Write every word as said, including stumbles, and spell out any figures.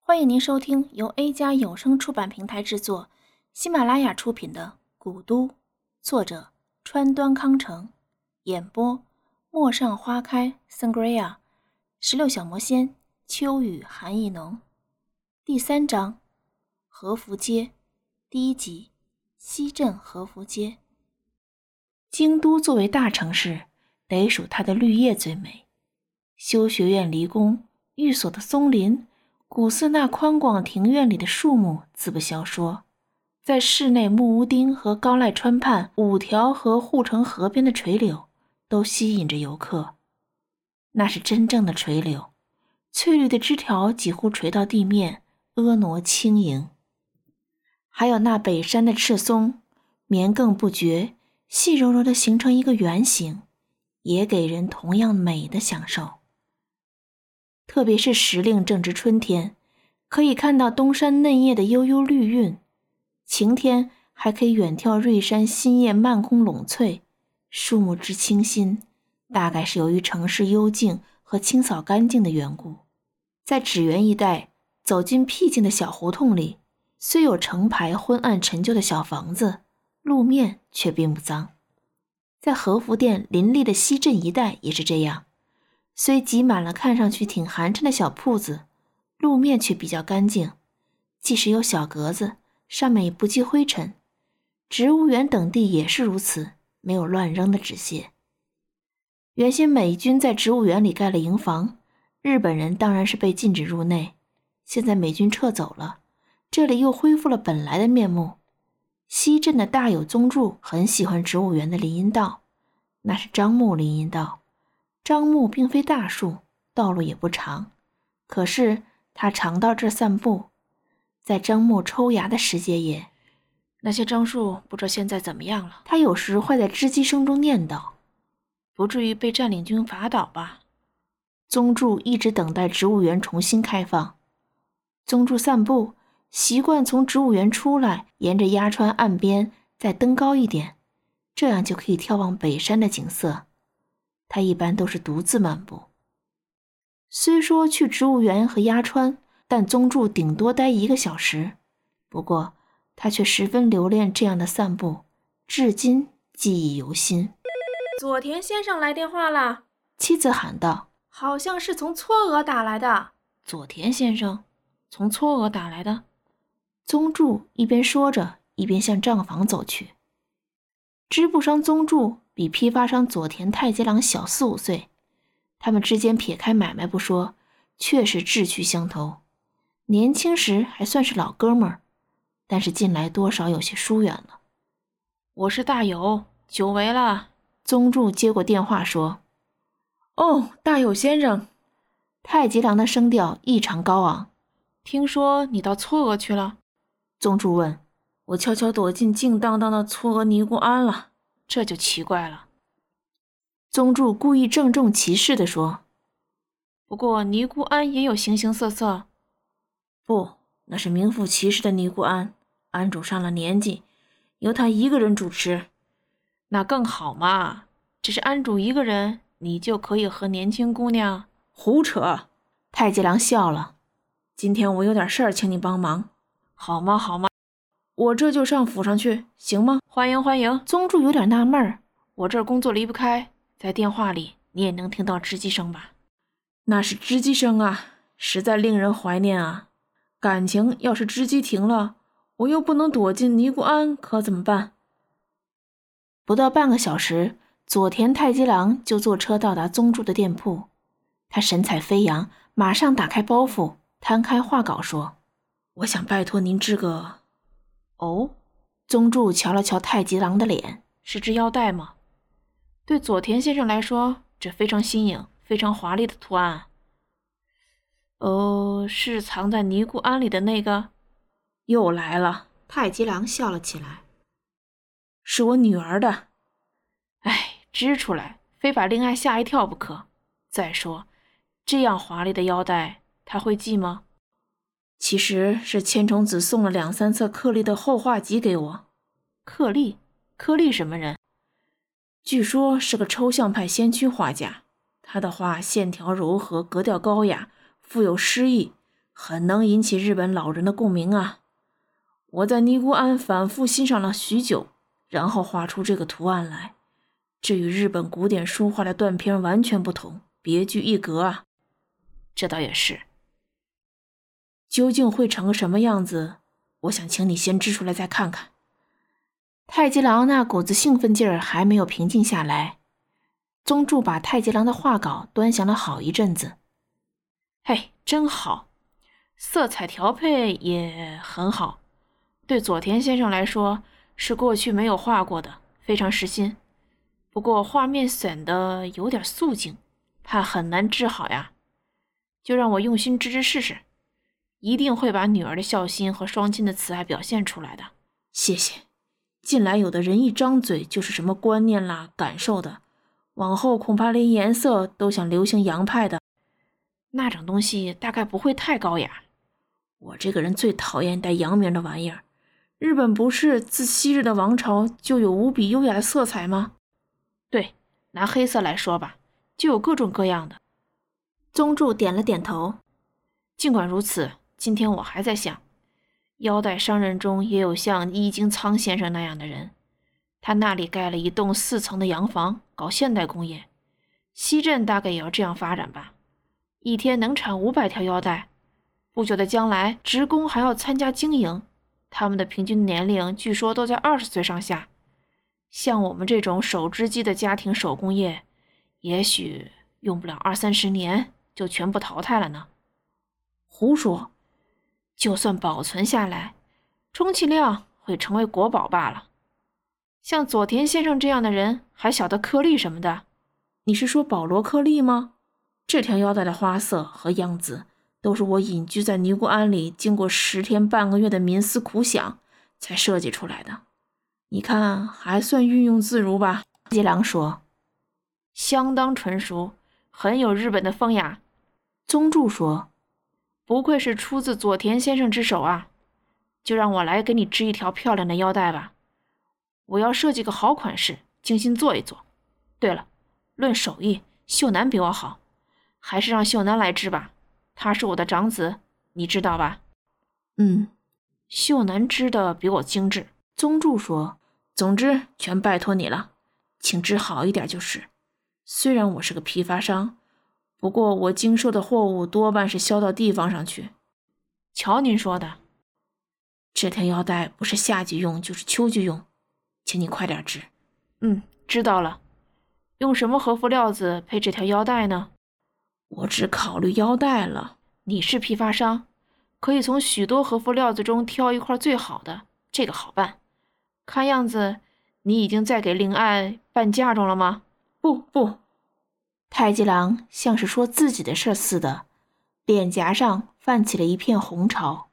欢迎您收听由 A 加有声出版平台制作、喜马拉雅出品的《古都》，作者川端康成，演播陌上花开 Sangria， 十六小魔仙秋雨寒意浓。第三章和服街第一集，西镇和服街。京都作为大城市，得数它的绿叶最美，修学院离宫、寓所的松林，古寺那宽广庭院里的树木自不消说，在室内木屋町和高濑川畔五条河护城河边的垂柳都吸引着游客。那是真正的垂柳，翠绿的枝条几乎垂到地面，婀娜轻盈。还有那北山的赤松，绵亘不绝，细柔柔地形成一个圆形，也给人同样美的享受。特别是时令正值春天，可以看到东山嫩叶的悠悠绿韵，晴天还可以远眺瑞山新叶漫空拢翠，树木之清新，大概是由于城市幽静和清扫干净的缘故。在纸园一带，走进僻静的小胡同里，虽有成排昏暗陈旧的小房子，路面却并不脏。在和服店林立的西镇一带也是这样，虽挤满了看上去挺寒碜的小铺子，路面却比较干净，即使有小格子，上面也不积灰尘。植物园等地也是如此，没有乱扔的纸屑。原先美军在植物园里盖了营房，日本人当然是被禁止入内，现在美军撤走了，这里又恢复了本来的面目。西镇的大友宗助很喜欢植物园的林荫道，那是樟木林荫道。樟木并非大树，道路也不长，可是他常到这儿散步。在樟木抽芽的时节也，那些樟树不知道现在怎么样了。他有时会在吱叽声中念叨，不至于被占领军伐倒吧。宗助一直等待植物园重新开放。宗助散步习惯从植物园出来，沿着鸭川岸边再登高一点，这样就可以眺望北山的景色。他一般都是独自漫步。虽说去植物园和鸭川，但宗助顶多待一个小时，不过他却十分留恋这样的散步，至今记忆犹新。佐田先生来电话了，妻子喊道，好像是从嵯峨打来的。佐田先生从嵯峨打来的？宗助一边说着，一边向账房走去。织布商宗助比批发商佐田太吉郎小四五岁，他们之间撇开买卖不说，确实志趣相投。年轻时还算是老哥们儿，但是近来多少有些疏远了。我是大友，久违了。宗助接过电话说。哦，大友先生。太吉郎的声调异常高昂。听说你到嵯峨去了？宗助问。我悄悄躲进静荡荡的嵯峨尼姑庵了，这就奇怪了。宗助故意郑重其事地说。不过尼姑庵也有形形色色。不，那是名副其实的尼姑庵，庵主上了年纪，由他一个人主持。那更好嘛，只是庵主一个人，你就可以和年轻姑娘。胡扯！太吉郎笑了。今天我有点事儿，请你帮忙。好吗好吗，我这就上府上去，行吗？欢迎欢迎。宗助有点纳闷儿，我这儿工作离不开，在电话里你也能听到吱叽声吧？那是吱叽声啊，实在令人怀念啊。感情要是吱叽停了，我又不能躲进尼姑庵，可怎么办？不到半个小时，佐田太吉郎就坐车到达宗助的店铺。他神采飞扬，马上打开包袱，摊开画稿说，我想拜托您织个。哦，宗助瞧了瞧太吉郎的脸，是织腰带吗？对佐田先生来说，这非常新颖，非常华丽的图案。哦，是藏在尼姑庵里的那个？又来了。太吉郎笑了起来。是我女儿的。哎，织出来非把令爱吓一跳不可。再说这样华丽的腰带她会系吗？其实是千重子送了两三册克利的后画集给我。克利？克利什么人？据说是个抽象派先驱画家，他的画线条柔和，格调高雅，富有诗意， 很能引起日本老人的共鸣啊。我在尼姑庵反复欣赏了许久，然后画出这个图案来。这与日本古典书画的断片完全不同，别具一格啊。 这倒也是。 究竟会成个什么样子，我想请你先织出来再看看。 太极郎那股子兴奋劲儿还没有平静下来，宗助把太极郎的画稿端详了好一阵子。嘿，真好，色彩调配也很好，对佐田先生来说是过去没有画过的，非常实心。不过画面显得有点素净，怕很难织好呀。就让我用心织织试试，一定会把女儿的孝心和双亲的慈爱表现出来的。 谢谢。近来有的人一张嘴就是什么观念啦、感受的，往后恐怕连颜色都想流行洋派的。 那种东西大概不会太高雅。 我这个人最讨厌带洋名的玩意儿。日本不是自昔日的王朝就有无比优雅的色彩吗？ 对，拿黑色来说吧，就有各种各样的。宗助点了点头。尽管如此，今天我还在想，腰带商人中也有像伊京仓先生那样的人，他那里盖了一栋四层的洋房，搞现代工业。西镇大概也要这样发展吧，一天能产五百条腰带。不久的将来，职工还要参加经营，他们的平均年龄据说都在二十岁上下。像我们这种手织机的家庭手工业，也许用不了二三十年就全部淘汰了呢。 胡说， 就算保存下来，充其量会成为国宝罢了。像佐田先生这样的人还晓得颗粒什么的。 你是说保罗颗粒吗？这条腰带的花色和样子都是我隐居在尼姑庵里经过十天半个月的冥思苦想才设计出来的。你看还算运用自如吧？ 吉郎说。相当纯熟，很有日本的风雅。宗助说。不愧是出自佐田先生之手啊，就让我来给你织一条漂亮的腰带吧。我要设计个好款式，精心做一做。对了，论手艺，秀男比我好，还是让秀男来织吧，他是我的长子，你知道吧？ 嗯， 秀男织的比我精致。 宗助说，总之全拜托你了，请织好一点就是。虽然我是个批发商，不过我经售的货物多半是销到地方上去。 瞧您说的。 这条腰带不是夏季用就是秋季用，请你快点织。 嗯，知道了。用什么和服料子配这条腰带呢？ 我只考虑腰带了。 你是批发商，可以从许多和服料子中挑一块最好的，这个好办。看样子你已经在给令爱办嫁妆了吗？ 不不。 太极郎像是说自己的事似的，脸颊上泛起了一片红潮。